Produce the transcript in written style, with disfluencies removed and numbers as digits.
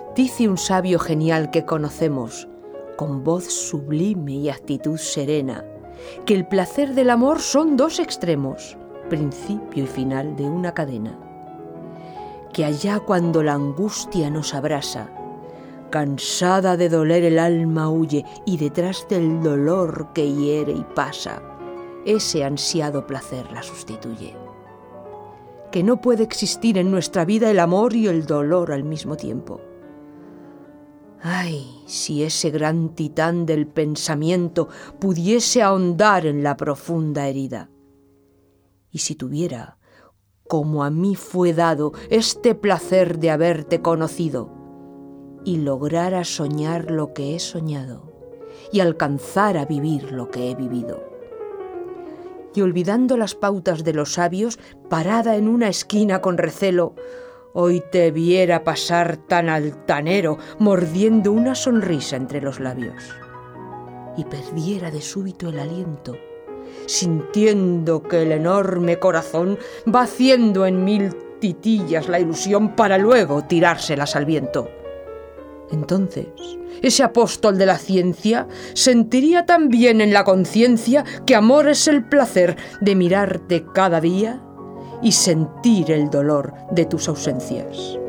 Dice un sabio genial que conocemos, con voz sublime y actitud serena, que el placer del amor son dos extremos, principio y final de una cadena. Que allá cuando la angustia nos abrasa, cansada de doler el alma huye, y detrás del dolor que hiere y pasa, ese ansiado placer la sustituye. Que no puede existir en nuestra vida el amor y el dolor al mismo tiempo. Ay, si ese gran titán del pensamiento pudiese ahondar en la profunda herida. Y si tuviera, como a mí fue dado, este placer de haberte conocido, y lograra soñar lo que he soñado, y alcanzara a vivir lo que he vivido. Y olvidando las pautas de los sabios, parada en una esquina con recelo, hoy te viera pasar tan altanero, mordiendo una sonrisa entre los labios, y perdiera de súbito el aliento, sintiendo que el enorme corazón va haciendo en mil titillas la ilusión para luego tirárselas al viento. Entonces, ese apóstol de la ciencia sentiría también en la conciencia que amor es el placer de mirarte cada día y sentir el dolor de tus ausencias.